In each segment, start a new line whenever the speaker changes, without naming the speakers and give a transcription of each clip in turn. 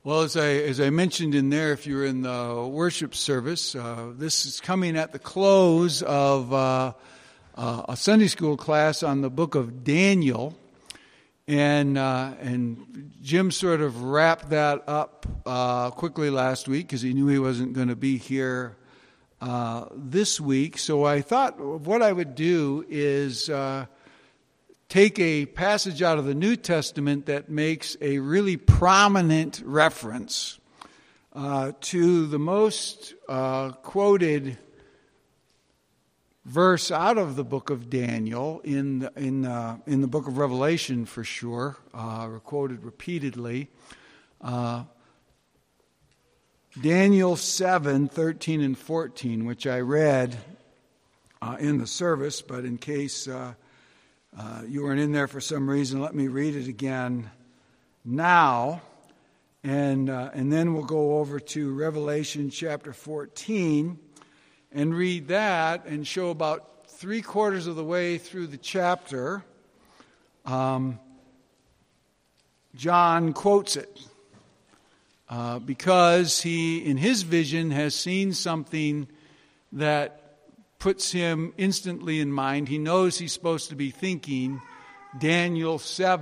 Well, as I mentioned in there, if you're in the worship service, this is coming at the close of a Sunday school class on the book of Daniel, and Jim sort of wrapped that up quickly last week because he knew he wasn't going to be here this week. So I thought what I would do is take a passage out of the New Testament that makes a really prominent reference to the most quoted verse out of the book of Daniel in the book of Revelation, for sure, quoted repeatedly. Daniel 7:13 and 14, which I read in the service, but in case you weren't in there for some reason, let me read it again now, and then we'll go over to Revelation chapter 14 and read that and show about 3/4 of the way through the chapter. John quotes it because he, in his vision, has seen something that puts him instantly in mind. He knows he's supposed to be thinking Daniel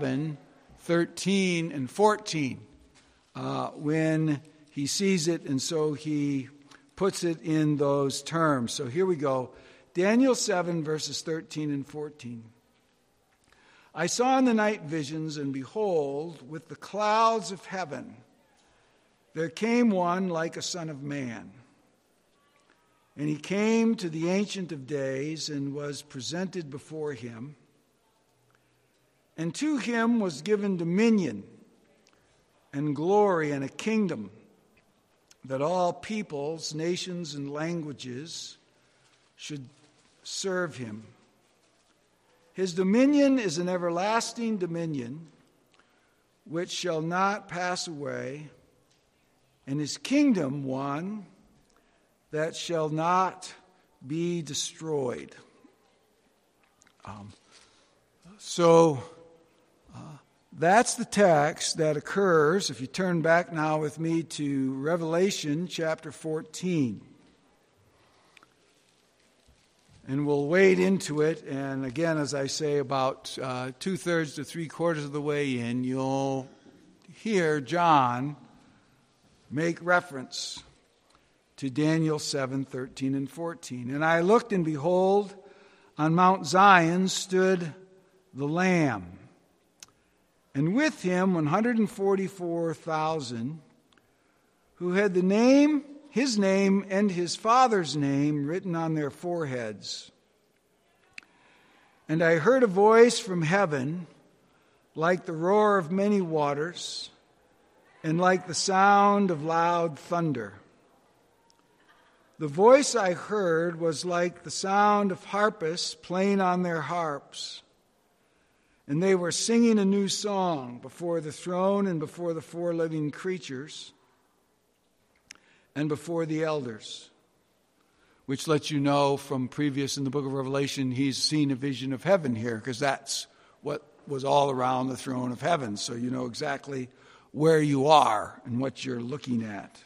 7:13 and 14 when he sees it, and so he puts it in those terms. So here we go. Daniel 7, verses 13 and 14. I saw in the night visions, and behold, with the clouds of heaven, there came one like a son of man. And he came to the Ancient of Days and was presented before him. And to him was given dominion and glory and a kingdom, that all peoples, nations, and languages should serve him. His dominion is an everlasting dominion which shall not pass away, and his kingdom one that shall not be destroyed. That's the text that occurs, if you turn back now with me to Revelation chapter 14. And we'll wade into it, and again, as I say, about 2/3 to 3/4 of the way in, you'll hear John make reference to Daniel 7:13 and 14. And I looked, and behold, on Mount Zion stood the Lamb, and with him 144,000 who had his name and his Father's name written on their foreheads. And I heard a voice from heaven like the roar of many waters and like the sound of loud thunder. The voice I heard was like the sound of harpists playing on their harps. And they were singing a new song before the throne and before the 4 living creatures and before the elders. Which lets you know from previous in the book of Revelation, he's seen a vision of heaven here, because that's what was all around the throne of heaven. So you know exactly where you are and what you're looking at.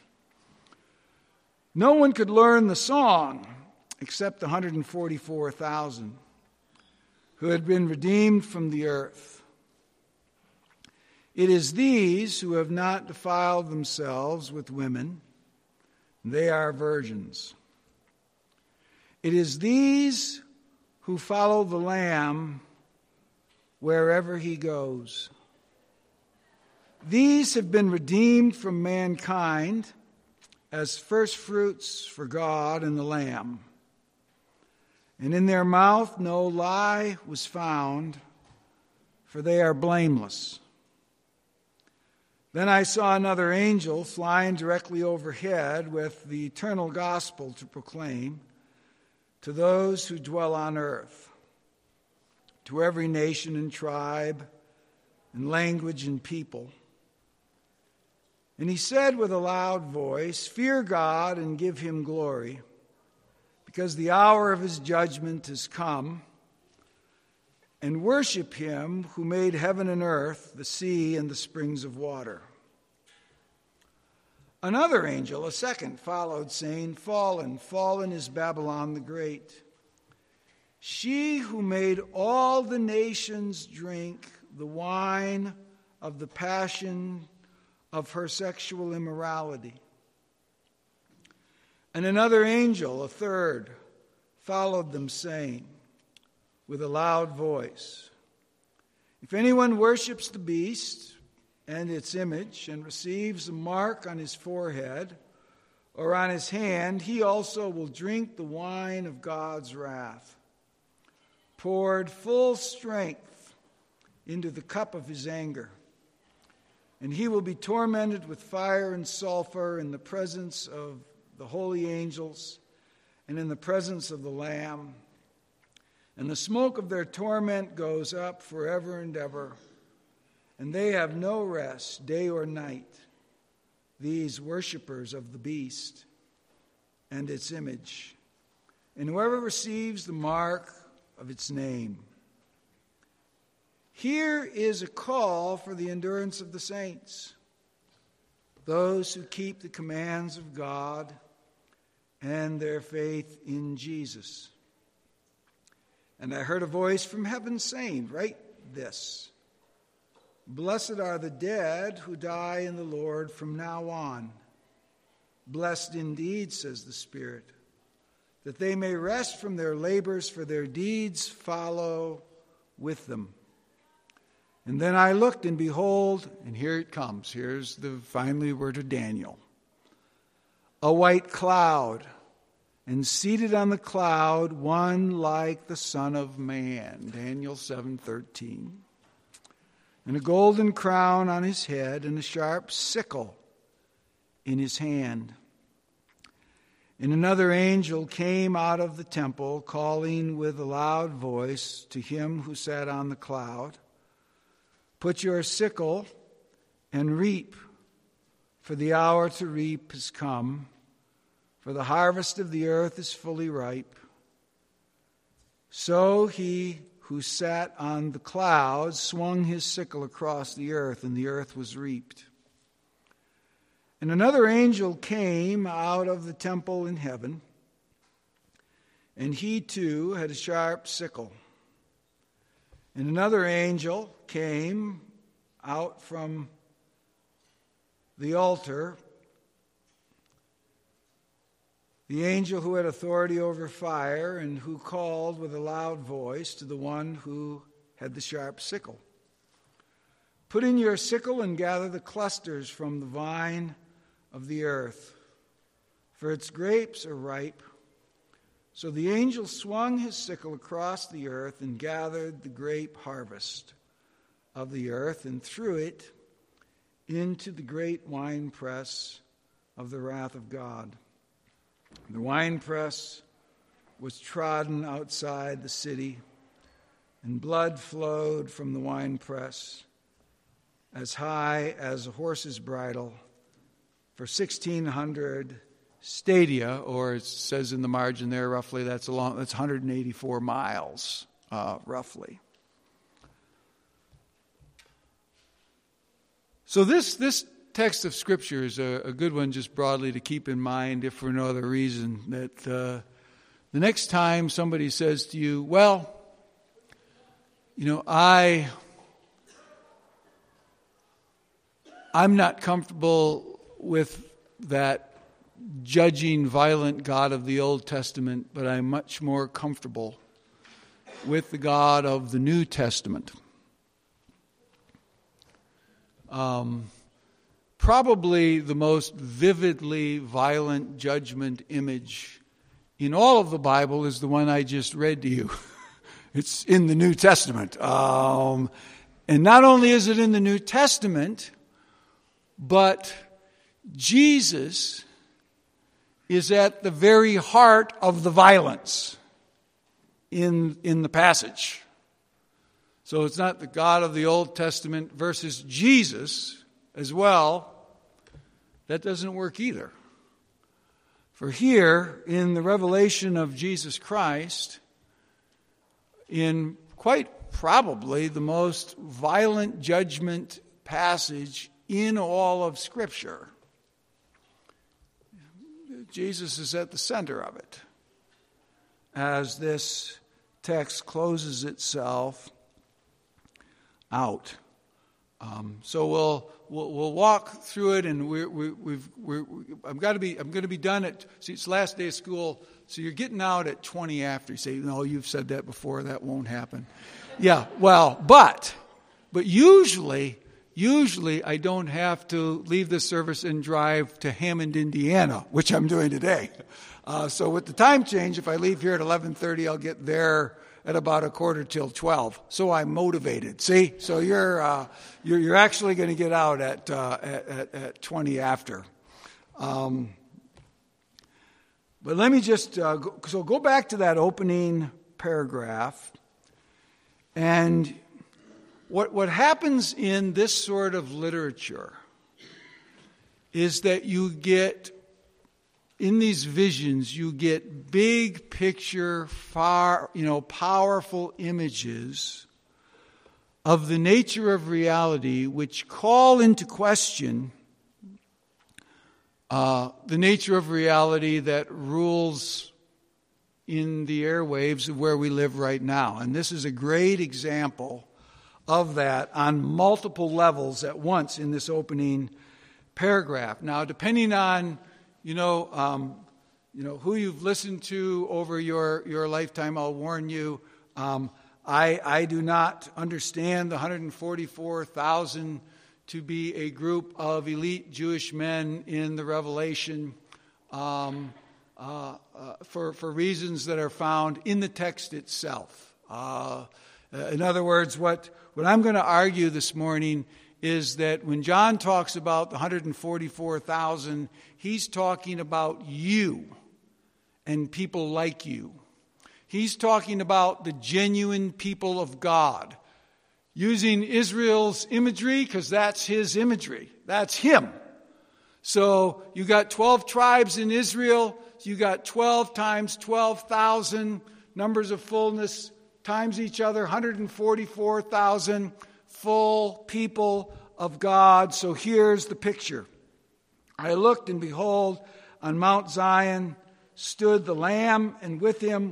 No one could learn the song except the 144,000 who had been redeemed from the earth. It is these who have not defiled themselves with women. They are virgins. It is these who follow the Lamb wherever he goes. These have been redeemed from mankind as firstfruits for God and the Lamb. And in their mouth no lie was found, for they are blameless. Then I saw another angel flying directly overhead with the eternal gospel to proclaim to those who dwell on earth, to every nation and tribe and language and people. And he said with a loud voice, "Fear God and give him glory, because the hour of his judgment has come, and worship him who made heaven and earth, the sea, and the springs of water." Another angel, a second, followed, saying, Fallen, fallen is Babylon the Great. She who made all the nations drink the wine of the passion of her sexual immorality. And another angel, a third, followed them, saying, with a loud voice, If anyone worships the beast and its image, and receives a mark on his forehead or on his hand, he also will drink the wine of God's wrath, poured full strength into the cup of his anger. And he will be tormented with fire and sulfur in the presence of the holy angels and in the presence of the Lamb. And the smoke of their torment goes up forever and ever. And they have no rest, day or night, these worshipers of the beast and its image, and whoever receives the mark of its name. Here is a call for the endurance of the saints, those who keep the commands of God and their faith in Jesus. And I heard a voice from heaven saying, Write this, Blessed are the dead who die in the Lord from now on. Blessed indeed, says the Spirit, that they may rest from their labors, for their deeds follow with them. And then I looked, and behold, and here it comes. Here's finally we're to Daniel. A white cloud, and seated on the cloud, one like the Son of Man. Daniel 7:13. And a golden crown on his head, and a sharp sickle in his hand. And another angel came out of the temple, calling with a loud voice to him who sat on the cloud, Put your sickle and reap, for the hour to reap has come, for the harvest of the earth is fully ripe. So he who sat on the cloud swung his sickle across the earth, and the earth was reaped. And another angel came out of the temple in heaven, and he too had a sharp sickle. And another angel came out from the altar, the angel who had authority over fire, and who called with a loud voice to the one who had the sharp sickle, Put in your sickle and gather the clusters from the vine of the earth, for its grapes are ripe. So the angel swung his sickle across the earth and gathered the grape harvest of the earth and threw it into the great winepress of the wrath of God. The winepress was trodden outside the city, and blood flowed from the winepress as high as a horse's bridle for 1,600 stadia, or it says in the margin there roughly that's 184 miles, roughly. So this text of Scripture is a good one just broadly to keep in mind, if for no other reason, that the next time somebody says to you, well, I'm not comfortable with that judging, violent God of the Old Testament, but I'm much more comfortable with the God of the New Testament. Probably the most vividly violent judgment image in all of the Bible is the one I just read to you. It's in the New Testament. And not only is it in the New Testament, but Jesus is at the very heart of the violence in the passage. So it's not the God of the Old Testament versus Jesus as well. That doesn't work either. For here, in the revelation of Jesus Christ, in quite probably the most violent judgment passage in all of Scripture, Jesus is at the center of it as this text closes itself out. So we'll walk through it, and I'm going to be done at. See, it's the last day of school, so you're getting out at 20 after. You say, "No, you've said that before. That won't happen." Yeah, well, but usually I don't have to leave the service and drive to Hammond, Indiana, which I'm doing today. So with the time change, if I leave here at 11:30, I'll get there at about 11:45. So I'm motivated. See, so you're actually going to get out at 20 after. But let me just go back to that opening paragraph, and what happens in this sort of literature is that you get, in these visions, you get big picture, powerful images of the nature of reality, which call into question the nature of reality that rules in the airwaves of where we live right now. And this is a great example of that on multiple levels at once in this opening paragraph. Now, depending on who you've listened to over your lifetime, I'll warn you, I do not understand the 144,000 to be a group of elite Jewish men in the Revelation for reasons that are found in the text itself. In other words, what I'm going to argue this morning is that when John talks about the 144,000, he's talking about you and people like you. He's talking about the genuine people of God, using Israel's imagery because that's his imagery. That's him. So you got 12 tribes in Israel. You got 12 times 12,000 numbers of fullness times each other, 144,000 full people of God. So here's the picture. I looked, and behold, on Mount Zion stood the Lamb, and with him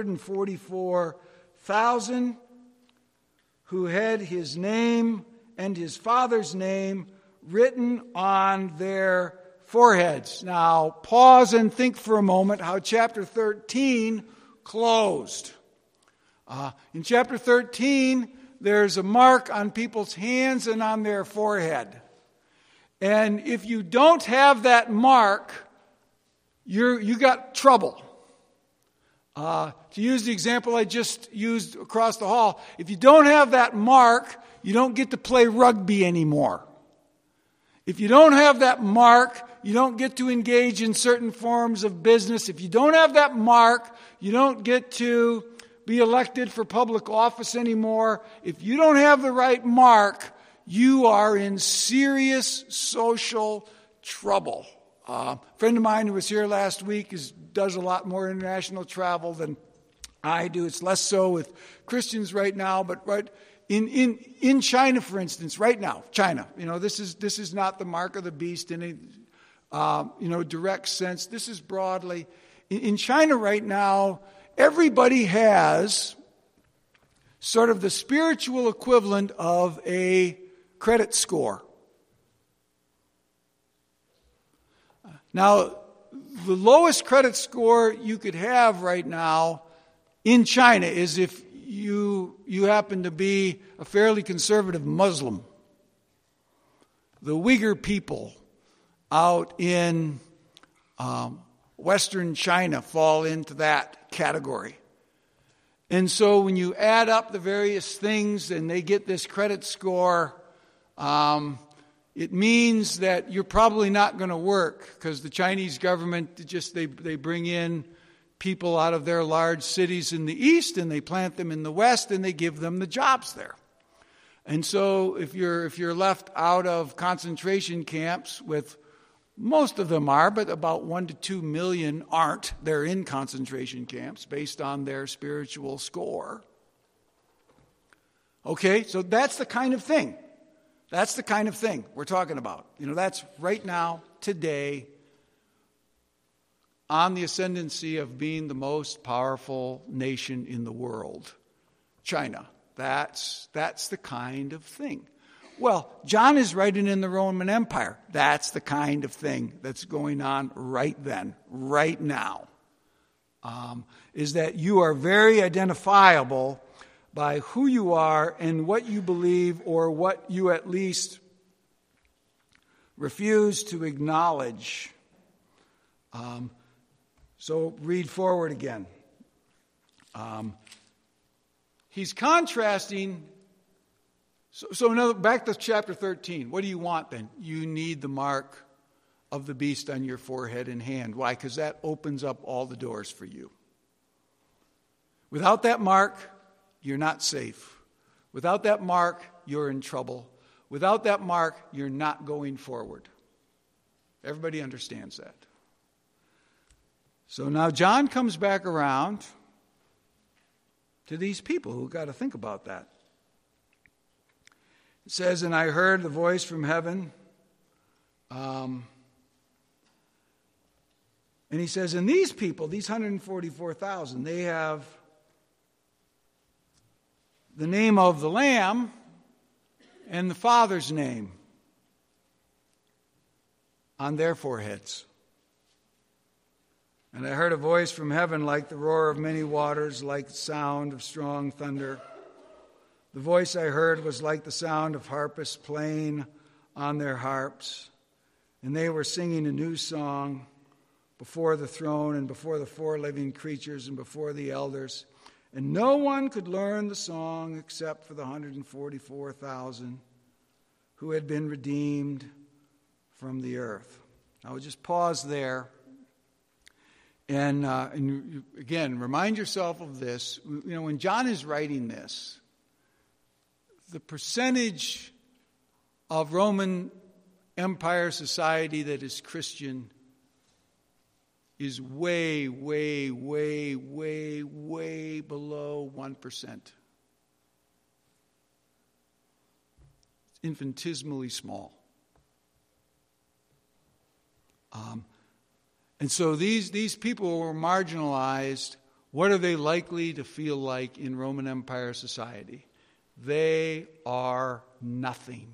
144,000 who had his name and his Father's name written on their foreheads. Now, pause and think for a moment how chapter 13 closed. In chapter 13, there's a mark on people's hands and on their forehead. And if you don't have that mark, you got trouble. To use the example I just used across the hall, if you don't have that mark, you don't get to play rugby anymore. If you don't have that mark, you don't get to engage in certain forms of business. If you don't have that mark, you don't get to be elected for public office anymore. If you don't have the right mark, you are in serious social trouble. A friend of mine who was here last week does a lot more international travel than I do. It's less so with Christians right now, but right in China, for instance, right now, China. This is not the mark of the beast in a direct sense. This is broadly in China right now. Everybody has sort of the spiritual equivalent of a credit score. Now, the lowest credit score you could have right now in China is if you happen to be a fairly conservative Muslim. The Uyghur people out in Western China fall into that category. And so when you add up the various things and they get this credit score, it means that you're probably not going to work because the Chinese government they bring in people out of their large cities in the east and they plant them in the west and they give them the jobs there. And so if you're left out of concentration camps, with most of them are, but about 1 to 2 million aren't. They're in concentration camps based on their spiritual score. Okay, so that's the kind of thing. That's the kind of thing we're talking about. That's right now, today, on the ascendancy of being the most powerful nation in the world. China. That's the kind of thing. Well, John is writing in the Roman Empire. That's the kind of thing that's going on right then, right now. Is that you are very identifiable by who you are and what you believe, or what you at least refuse to acknowledge. So read forward again. He's contrasting. Back to chapter 13. What do you want then? You need the mark of the beast on your forehead and hand. Why? Because that opens up all the doors for you. Without that mark, you're not safe. Without that mark, you're in trouble. Without that mark, you're not going forward. Everybody understands that. So now John comes back around to these people who've got to think about that. It says, and I heard the voice from heaven. And he says, and these people, these 144,000, they have the name of the Lamb and the Father's name on their foreheads. And I heard a voice from heaven like the roar of many waters, like the sound of strong thunder. The voice I heard was like the sound of harpists playing on their harps. And they were singing a new song before the throne and before the four living creatures and before the elders. And no one could learn the song except for the 144,000 who had been redeemed from the earth. I would just pause there. And again, remind yourself of this. You know, when John is writing this, the percentage of Roman Empire society that is Christian is way, way, way, way, way below 1%. It's infinitesimally small. And so these people were marginalized. What are they likely to feel like in Roman Empire society? They are nothing.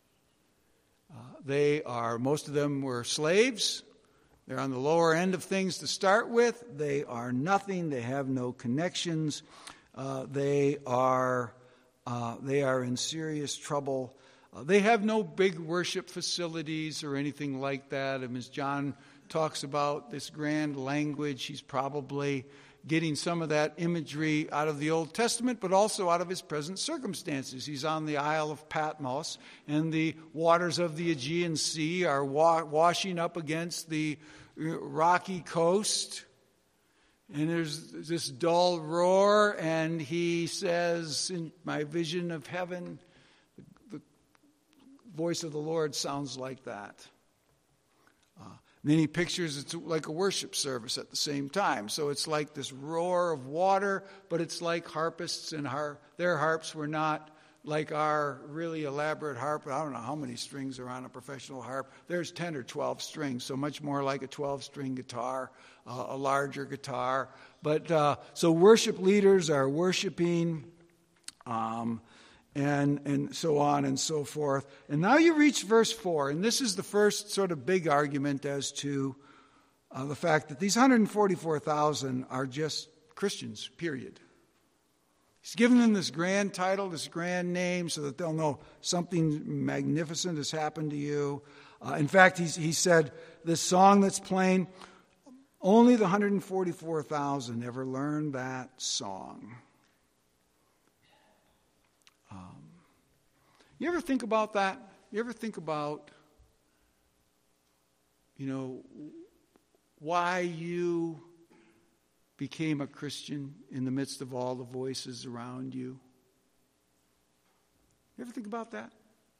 Most of them were slaves. They're on the lower end of things to start with. They are nothing. They have no connections. They are in serious trouble. They have no big worship facilities or anything like that. And as John talks about this grand language, he's probably getting some of that imagery out of the Old Testament, but also out of his present circumstances. He's on the Isle of Patmos, and the waters of the Aegean Sea are washing up against the rocky coast. And there's this dull roar, and he says, in my vision of heaven, the voice of the Lord sounds like that. Then he pictures it's like a worship service at the same time. So it's like this roar of water, but it's like harpists, and their harps were not like our really elaborate harp. I don't know how many strings are on a professional harp. There's 10 or 12 strings, so much more like a 12-string guitar, a larger guitar. But so worship leaders are worshiping, and so on and so forth. And now you reach verse 4, and this is the first sort of big argument as to the fact that these 144,000 are just Christians, period. He's given them this grand title, this grand name, so that they'll know something magnificent has happened to you. In fact, he said, this song that's playing, only the 144,000 ever learned that song. You ever think about that? You ever think about, why you became a Christian in the midst of all the voices around you? You ever think about that?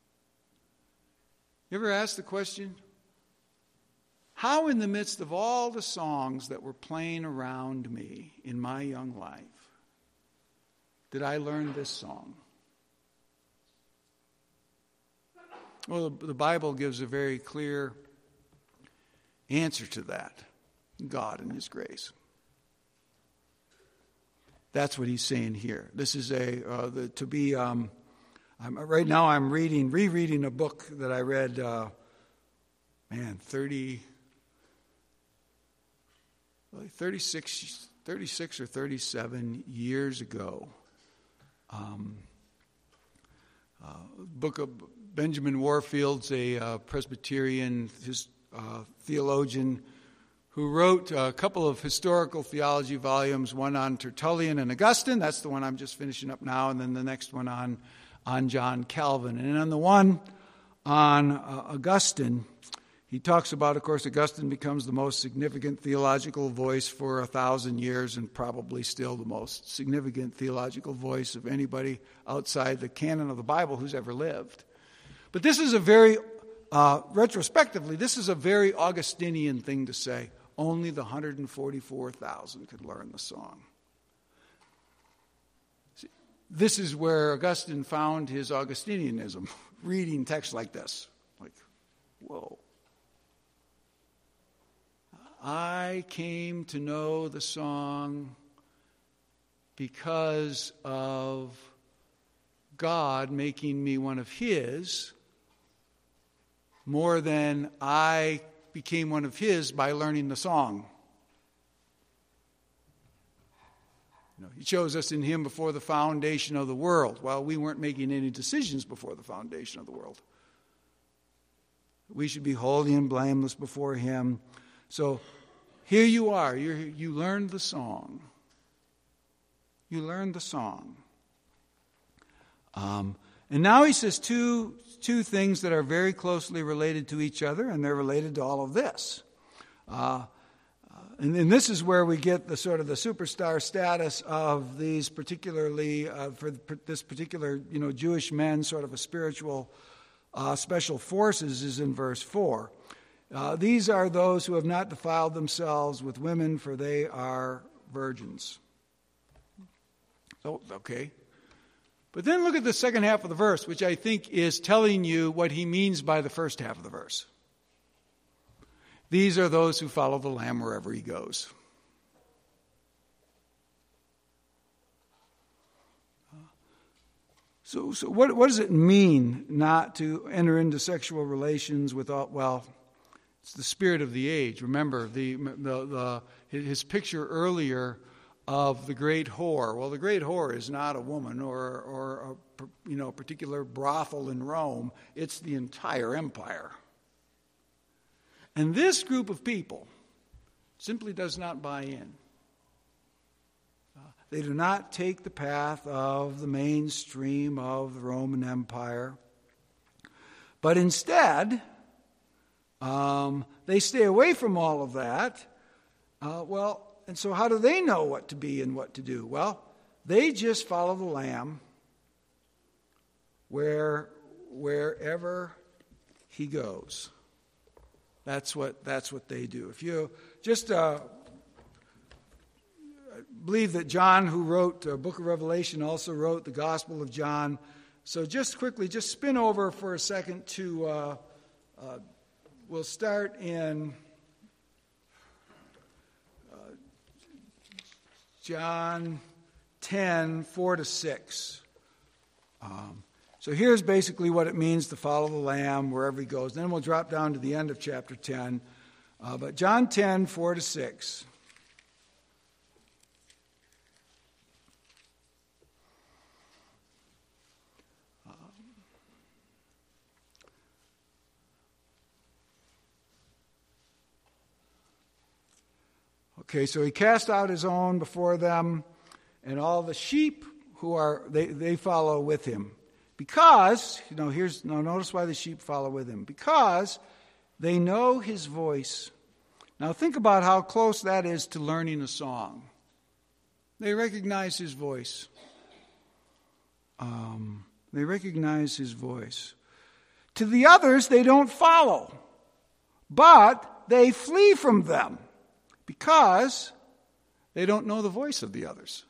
You ever ask the question, how in the midst of all the songs that were playing around me in my young life did I learn this song? Well, the Bible gives a very clear answer to that. God and his grace. That's what he's saying here. This is right now I'm rereading a book that I read, 36 or 37 years ago. Book of Benjamin Warfield's a Presbyterian theologian who wrote a couple of historical theology volumes, one on Tertullian and Augustine. That's the one I'm just finishing up now, and then the next one on John Calvin. And on the one on Augustine, he talks about, of course, Augustine becomes the most significant theological voice for 1,000 years and probably still the most significant theological voice of anybody outside the canon of the Bible who's ever lived. But this is a very, retrospectively, this is a very Augustinian thing to say. Only the 144,000 could learn the song. See, this is where Augustine found his Augustinianism, reading texts like this. Like, whoa. I came to know the song because of God making me one of his, more than I became one of his by learning the song. He chose us in him before the foundation of the world. Well, we weren't making any decisions before the foundation of the world. We should be holy and blameless before him. So here you are. You learned the song. You learned the song. And now he says two things that are very closely related to each other, and they're related to all of this. And this is where we get the sort of the superstar status of these particularly, for this particular, Jewish men, sort of a spiritual special forces is in verse 4. These are those who have not defiled themselves with women, for they are virgins. So, okay. But then look at the second half of the verse, which I think is telling you what he means by the first half of the verse. These are those who follow the Lamb wherever he goes. So what does it mean not to enter into sexual relations with all? Well, it's the spirit of the age. Remember his picture earlier of the great whore. Well, the great whore is not a woman or a particular brothel in Rome. It's the entire empire. And this group of people simply does not buy in. They do not take the path of the mainstream of the Roman Empire, but instead, they stay away from all of that. And so how do they know what to be and what to do? Well, they just follow the Lamb wherever he goes. That's what they do. If you just believe that John, who wrote the book of Revelation, also wrote the Gospel of John. So just quickly, just spin over for a second to, we'll start in John 10, 4-6. So here's basically what it means to follow the Lamb wherever he goes. Then we'll drop down to the end of chapter 10. But John 10, 4-6. Okay, so he cast out his own before them, and all the sheep they follow with him. Because, notice why the sheep follow with him. Because they know his voice. Now think about how close that is to learning a song. They recognize his voice. They recognize his voice. To the others, they don't follow, but they flee from them because they don't know the voice of the others.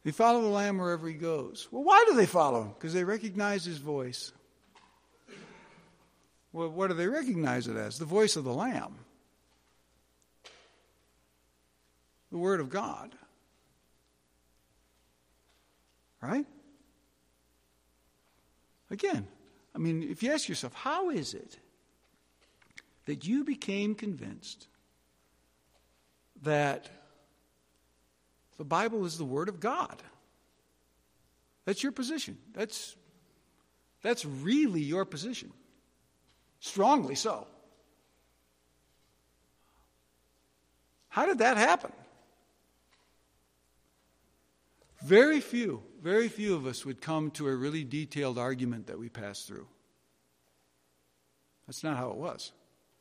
They follow the Lamb wherever he goes. Well, why do they follow him? Because they recognize his voice. Well, what do they recognize it as? The voice of the Lamb. The Word of God. Right? Again, I mean, if you ask yourself, how is it that you became convinced that the Bible is the Word of God? That's your position. That's really your position. Strongly so. How did that happen? Very few of us would come to a really detailed argument that we passed through. That's not how it was.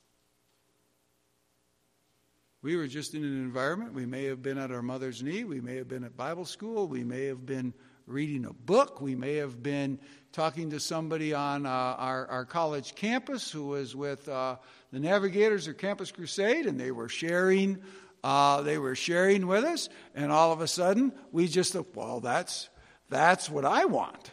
We were just in an environment. We may have been at our mother's knee. We may have been at Bible school. We may have been reading a book. We may have been talking to somebody on our college campus who was with the Navigators or Campus Crusade, and they were sharing with us, and all of a sudden we just thought, well, that's what I want.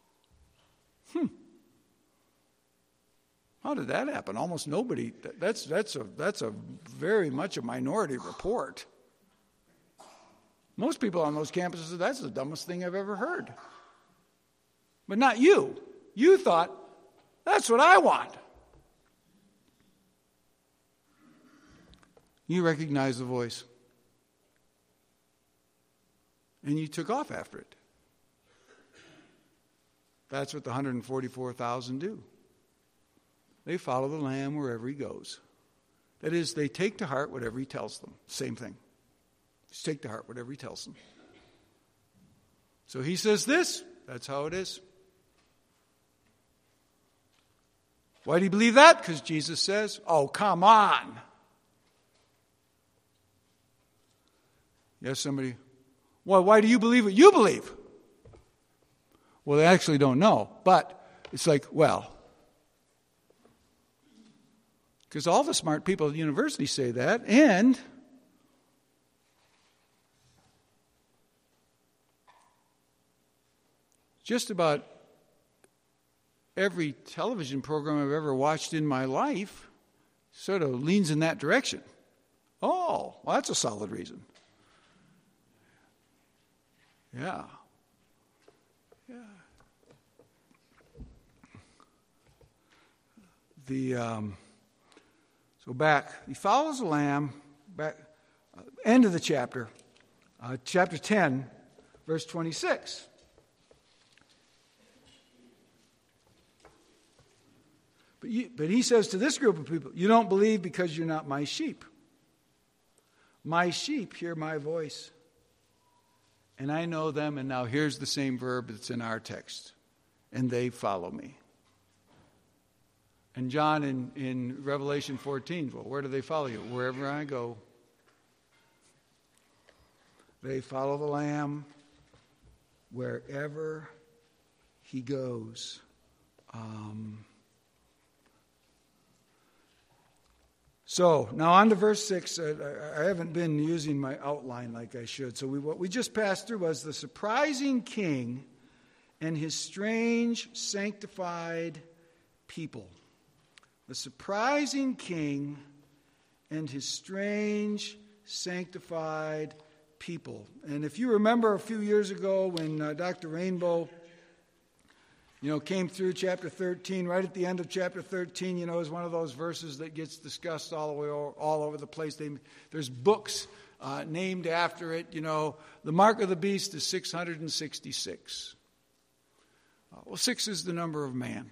How did that happen? Almost nobody. That's a very much a minority report. Most people on those campuses said, that's the dumbest thing I've ever heard. But not you. You thought, that's what I want. You recognized the voice. And you took off after it. That's what the 144,000 do. They follow the Lamb wherever he goes. That is, they take to heart whatever he tells them. Same thing. Just take to heart whatever he tells them. So he says this, that's how it is. Why do you believe that? Because Jesus says, oh, come on. Yes, somebody, well, why do you believe what you believe? Well, they actually don't know. But it's like, well, because all the smart people at the university say that, and just about every television program I've ever watched in my life sort of leans in that direction. Oh, well, that's a solid reason. Yeah. So back, he follows the Lamb, back, end of the chapter, chapter 10, verse 26. But he says to this group of people, you don't believe because you're not my sheep. My sheep hear my voice, and I know them, and now here's the same verb that's in our text, and they follow me. And John in Revelation 14, well, where do they follow you? Wherever I go. They follow the Lamb wherever he goes. So, now on to verse 6. I haven't been using my outline like I should. So what we just passed through was the surprising king and his strange sanctified people. The surprising king and his strange sanctified people. And if you remember a few years ago when Dr. Rainbow came through chapter 13, right at the end of chapter 13, is one of those verses that gets discussed all over the place. There's books named after it. The mark of the beast is 666. Well, 6 is the number of man.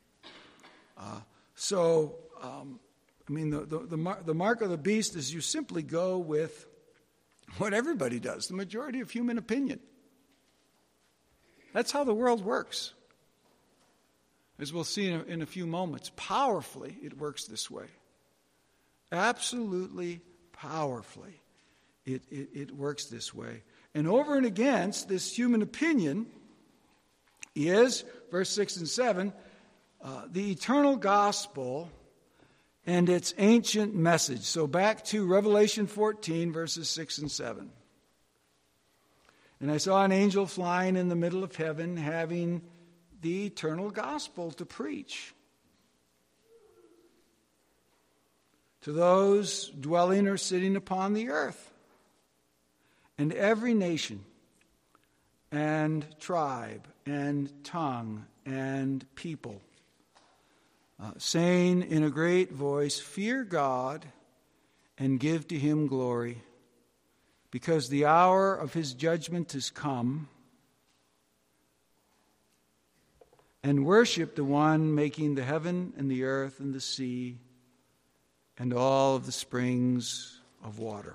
The mark of the beast is you simply go with what everybody does, the majority of human opinion. That's how the world works. As we'll see in a few moments, powerfully it works this way. Absolutely powerfully it works this way. And over and against this human opinion is, verse 6 and 7, the eternal gospel and its ancient message. So back to Revelation 14, verses 6 and 7. And I saw an angel flying in the middle of heaven, having the eternal gospel to preach to those dwelling or sitting upon the earth, and every nation and tribe and tongue and people, saying in a great voice, "Fear God and give to him glory, because the hour of his judgment has come, and worship the one making the heaven and the earth and the sea and all of the springs of water."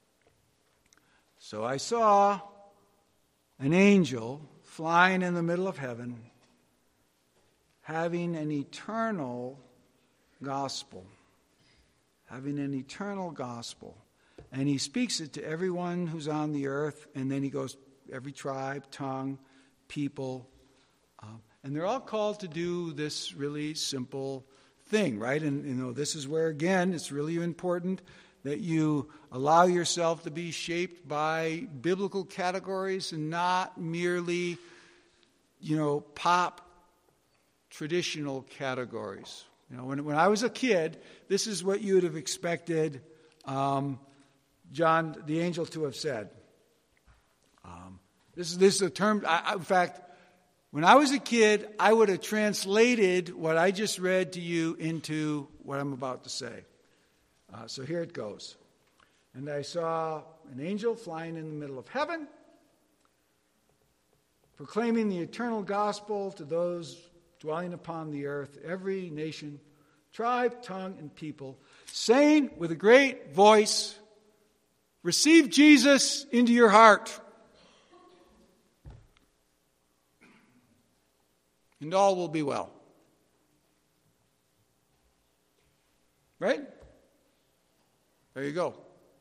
So I saw an angel flying in the middle of heaven, having an eternal gospel. Having an eternal gospel. And he speaks it to everyone who's on the earth, and then he goes, every tribe, tongue, people. And they're all called to do this really simple thing, right? And this is where, again, it's really important that you allow yourself to be shaped by biblical categories and not merely, pop traditional categories. When I was a kid, this is what you would have expected John, the angel, to have said. This is a term, in fact, when I was a kid, I would have translated what I just read to you into what I'm about to say. So here it goes. And I saw an angel flying in the middle of heaven, proclaiming the eternal gospel to those dwelling upon the earth, every nation, tribe, tongue, and people, saying with a great voice, "Receive Jesus into your heart, and all will be well." Right? There you go.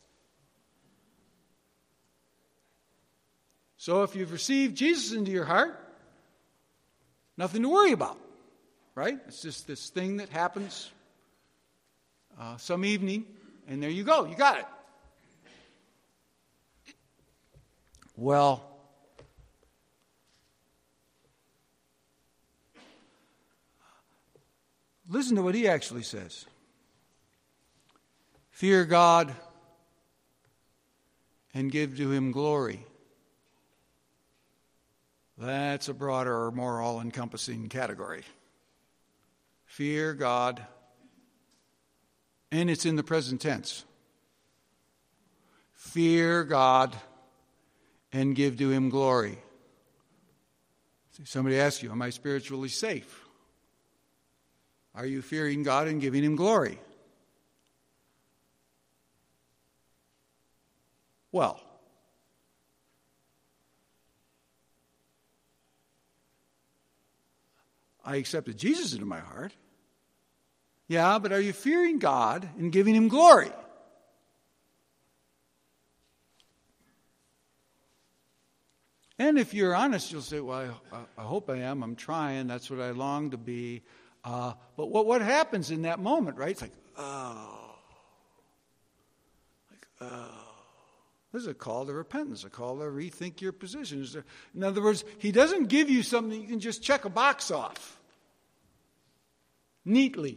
So if you've received Jesus into your heart, nothing to worry about, right? It's just this thing that happens some evening, and there you go. You got it. Well, listen to what he actually says. Fear God and give to him glory. That's a broader or more all-encompassing category. Fear God, and it's in the present tense. Fear God and give to him glory. Somebody asks you, am I spiritually safe? Are you fearing God and giving him glory? Well, I accepted Jesus into my heart. Yeah, but are you fearing God and giving him glory? And if you're honest, you'll say, well, I hope I am. I'm trying. That's what I long to be. But what happens in that moment, right? It's like, This is a call to repentance, a call to rethink your position. In other words, he doesn't give you something you can just check a box off neatly.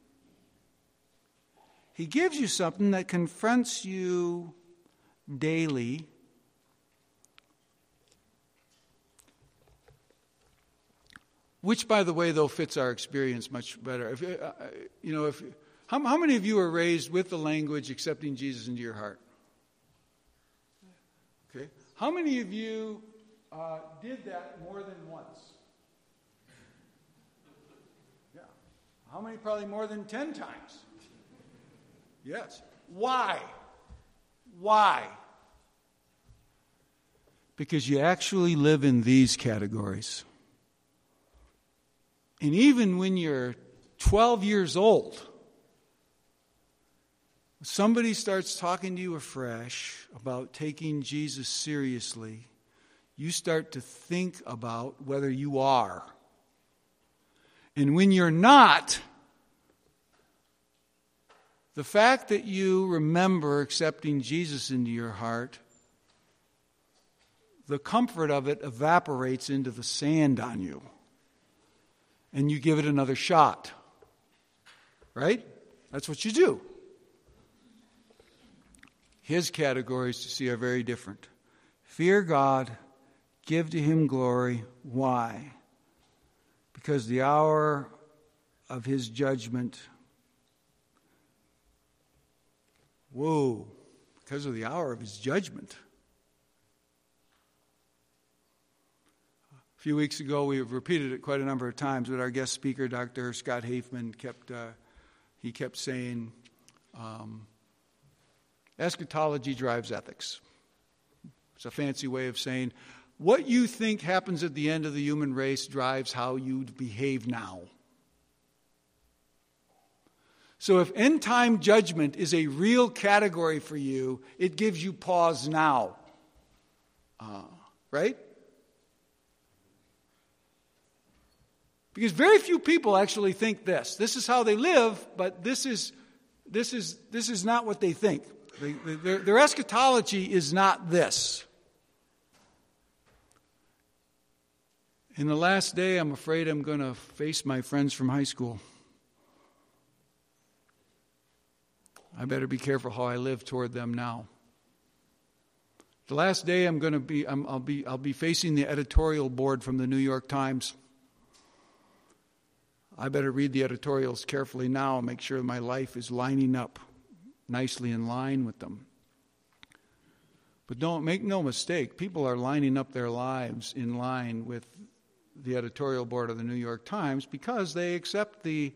He gives you something that confronts you daily, which, by the way, though, fits our experience much better. How many of you are raised with the language accepting Jesus into your heart? Okay. How many of you did that more than once? Yeah. How many? Probably more than 10 times. Yes. Why? Because you actually live in these categories. And even when you're 12 years old, somebody starts talking to you afresh about taking Jesus seriously, you start to think about whether you are. And when you're not, the fact that you remember accepting Jesus into your heart, the comfort of it evaporates into the sand on you. And you give it another shot. Right? That's what you do. His categories to see are very different. Fear God, give to Him glory. Why? Because the hour of His judgment, because of the hour of His judgment. A few weeks ago, we have repeated it quite a number of times, but our guest speaker, Dr. Scott Hafeman, kept saying, eschatology drives ethics. It's a fancy way of saying, what you think happens at the end of the human race drives how you behave now. So if end-time judgment is a real category for you, it gives you pause now. Right? Because very few people actually think this. This is how they live, but this is not what they think. Their eschatology is not this. In the last day, I'm afraid I'm going to face my friends from high school. I better be careful how I live toward them now. The last day I'll be facing the editorial board from the New York Times. I better read the editorials carefully now and make sure my life is lining up nicely in line with them. But don't make no mistake, people are lining up their lives in line with the editorial board of the New York Times because they accept the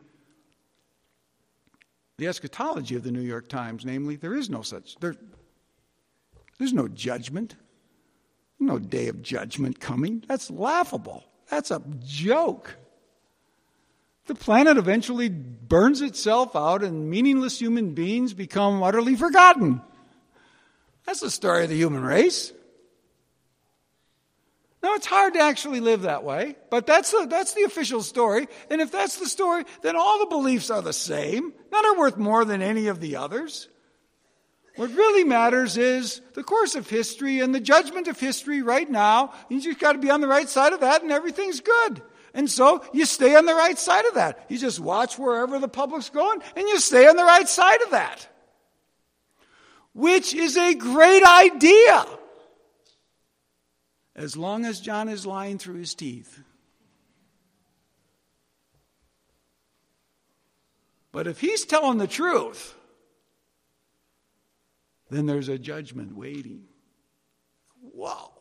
eschatology of the New York Times, namely, there is no such, there's no judgment, no day of judgment coming. That's laughable. That's a joke. The planet eventually burns itself out and meaningless human beings become utterly forgotten. That's the story of the human race. Now, it's hard to actually live that way, but that's the official story. And if that's the story, then all the beliefs are the same. None are worth more than any of the others. What really matters is the course of history and the judgment of history right now. You just got to be on the right side of that and everything's good. And so you stay on the right side of that. You just watch wherever the public's going and you stay on the right side of that. Which is a great idea. As long as John is lying through his teeth. But if he's telling the truth, then there's a judgment waiting. Wow.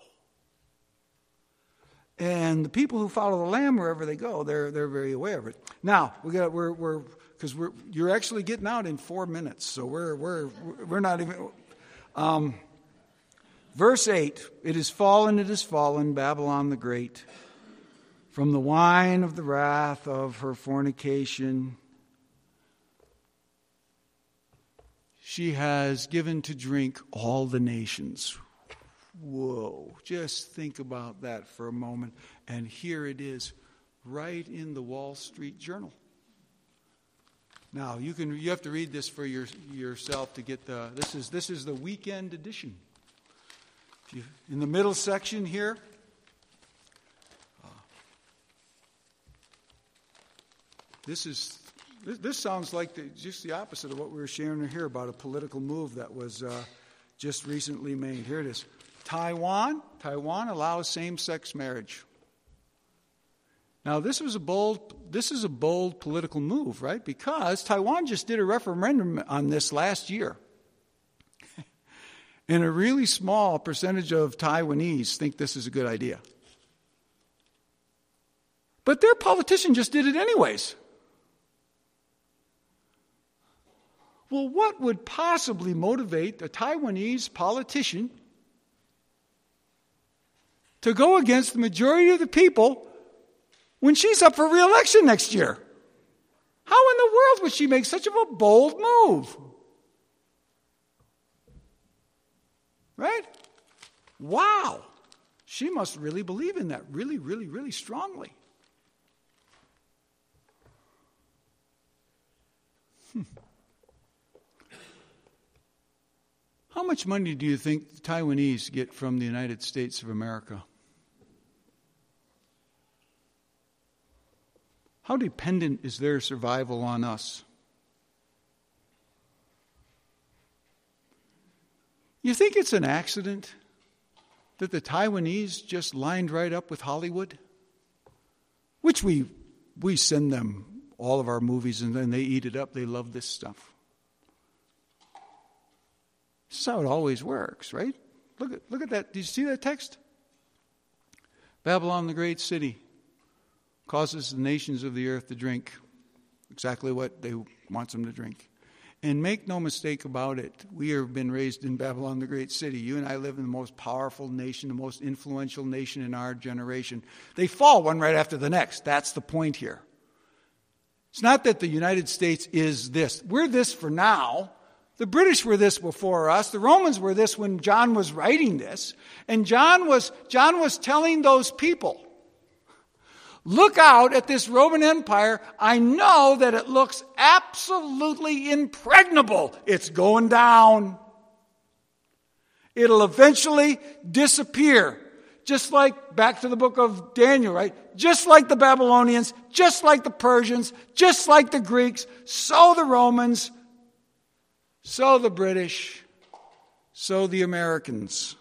And the people who follow the Lamb wherever they go, they're very aware of it. Now you're actually getting out in 4 minutes, so we're not even. Verse 8: It is fallen, Babylon the Great, from the wine of the wrath of her fornication. She has given to drink all the nations. Whoa, just think about that for a moment. And here it is, right in the Wall Street Journal. Now, you have to read this for yourself to get this is the weekend edition. In the middle section here, this sounds like just the opposite of what we were sharing here about a political move that was just recently made. Here it is. Taiwan allows same-sex marriage. Now, this is a bold political move, right? Because Taiwan just did a referendum on this last year. And a really small percentage of Taiwanese think this is a good idea. But their politician just did it anyways. Well, what would possibly motivate a Taiwanese politician to go against the majority of the people when she's up for re-election next year? How in the world would she make such of a bold move? Right? Wow. She must really believe in that really, really, really strongly. How much money do you think the Taiwanese get from the United States of America? How dependent is their survival on us? You think it's an accident that the Taiwanese just lined right up with Hollywood? Which we send them all of our movies and then they eat it up. They love this stuff. This is how it always works, right? Look at that. Do you see that text? Babylon, the great city, causes the nations of the earth to drink exactly what they want them to drink. And make no mistake about it, we have been raised in Babylon, the great city. You and I live in the most powerful nation, the most influential nation in our generation. They fall one right after the next. That's the point here. It's not that the United States is this. We're this for now. The British were this before us. The Romans were this when John was writing this. And John was telling those people, look out at this Roman Empire. I know that it looks absolutely impregnable. It's going down. It'll eventually disappear. Just like, back to the book of Daniel, right? Just like the Babylonians, just like the Persians, just like the Greeks, so the Romans, so the British, so the Americans.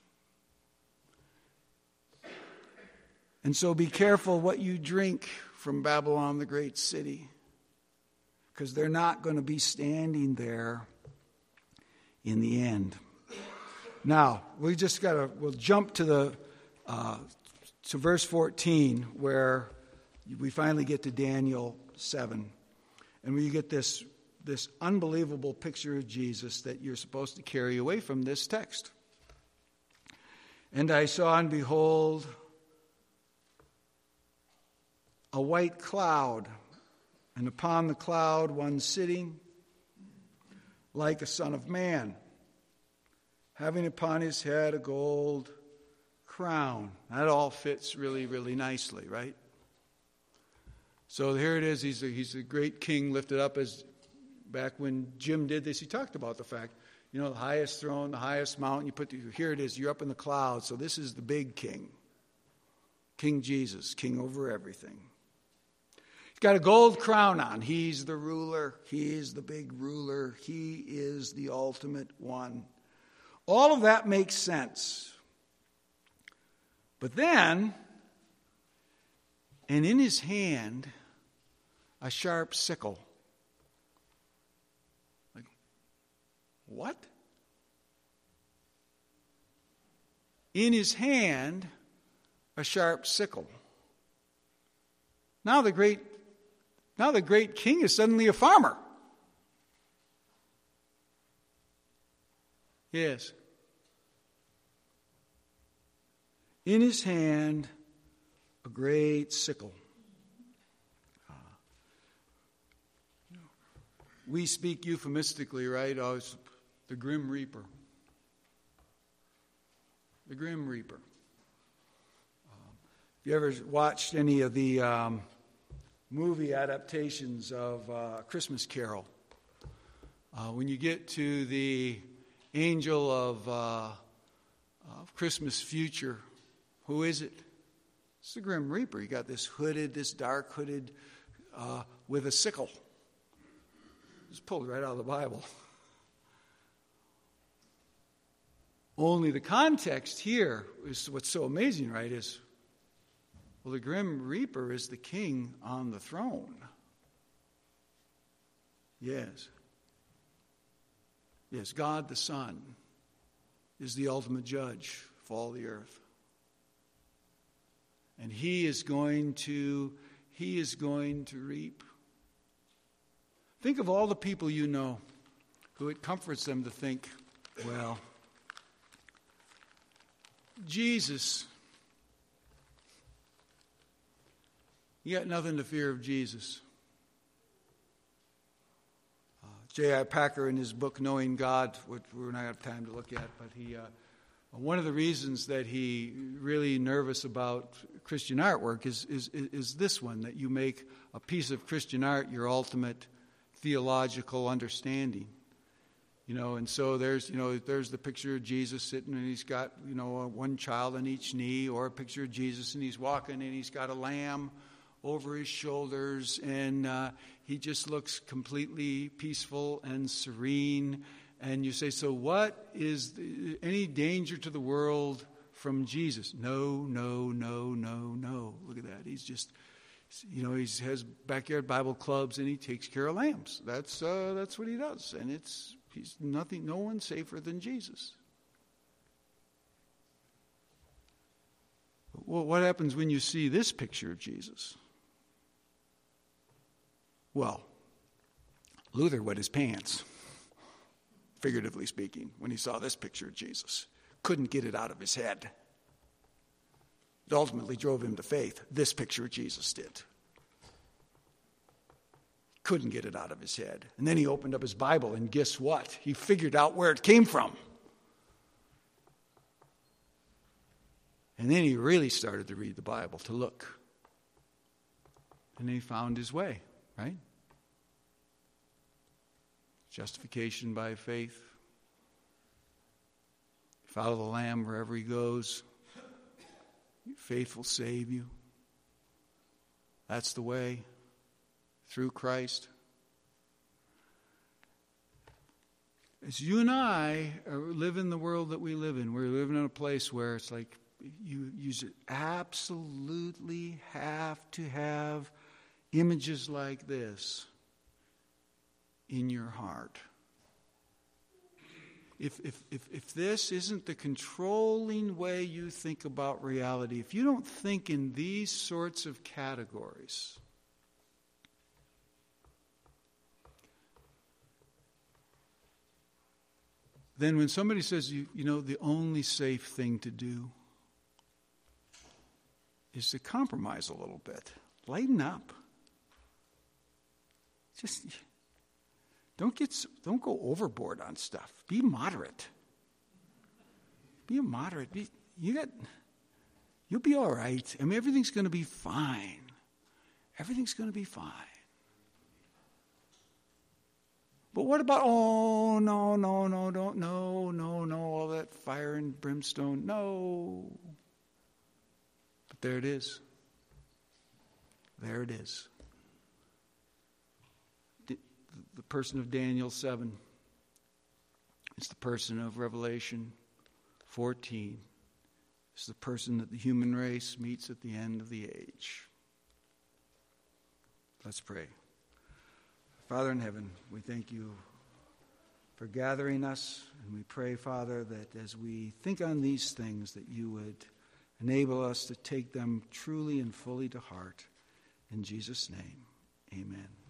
And so be careful what you drink from Babylon, the great city, because they're not going to be standing there in the end. Now, we'll jump to to verse 14, where we finally get to Daniel 7, and we get this unbelievable picture of Jesus that you're supposed to carry away from this text. And I saw, and behold, a white cloud, and upon the cloud one sitting like a son of man, having upon his head a gold crown. That all fits really, really nicely, right? So here it is. He's a great king lifted up. As back when Jim did this, he talked about the fact, the highest throne, the highest mountain. Here it is. You're up in the clouds. So this is the big king, King Jesus, king over everything. He's got a gold crown on. He's the ruler. He's the big ruler. He is the ultimate one. All of that makes sense. But then, and in his hand, a sharp sickle. Like, what? In his hand, a sharp sickle. Now the great king is suddenly a farmer. Yes. In his hand, a great sickle. We speak euphemistically, right? As the Grim Reaper. The Grim Reaper. If you ever watched any of the movie adaptations of Christmas Carol, when you get to the angel of Christmas future, who is it? It's the Grim Reaper. You got this dark hooded, with a sickle. It's pulled right out of the Bible. Only the context here is what's so amazing, right? Is, well, the Grim Reaper is the king on the throne. Yes. Yes, God the Son is the ultimate judge of all the earth. And he is going to reap. Think of all the people you know who it comforts them to think, well, Jesus, you got nothing to fear of Jesus. J.I. Packer, in his book Knowing God, which we're not have time to look at, but he one of the reasons that he really nervous about Christian artwork is this one, that you make a piece of Christian art your ultimate theological understanding. And so there's the picture of Jesus sitting, and he's got, one child on each knee, or a picture of Jesus and he's walking and he's got a lamb over his shoulders, and he just looks completely peaceful and serene. And you say, so what is any danger to the world from Jesus? No. Look at that. He's just, he has backyard Bible clubs and he takes care of lambs. That's what he does. And he's nothing, no one safer than Jesus. Well, what happens when you see this picture of Jesus? Well, Luther wet his pants, figuratively speaking, when he saw this picture of Jesus. Couldn't get it out of his head. It ultimately drove him to faith. This picture of Jesus did. Couldn't get it out of his head. And then he opened up his Bible, and guess what? He figured out where it came from. And then he really started to read the Bible, to look. And then he found his way, right? Justification by faith. Follow the Lamb wherever he goes. Faith will save you. That's the way. Through Christ. As you and I live in the world that we live in, we're living in a place where it's like you absolutely have to have images like this in your heart. If this isn't the controlling way you think about reality, if you don't think in these sorts of categories, then when somebody says, the only safe thing to do is to compromise a little bit. Lighten up. Just don't go overboard on stuff. Be moderate. Be moderate. You'll be all right. I mean, everything's going to be fine. Everything's going to be fine. But what about, no, all that fire and brimstone, no. But there it is. There it is. The person of Daniel 7 is the person of Revelation 14. It's the person that the human race meets at the end of the age. Let's pray. Father in heaven, we thank you for gathering us, and we pray, Father, that as we think on these things, that you would enable us to take them truly and fully to heart. In Jesus' name, amen.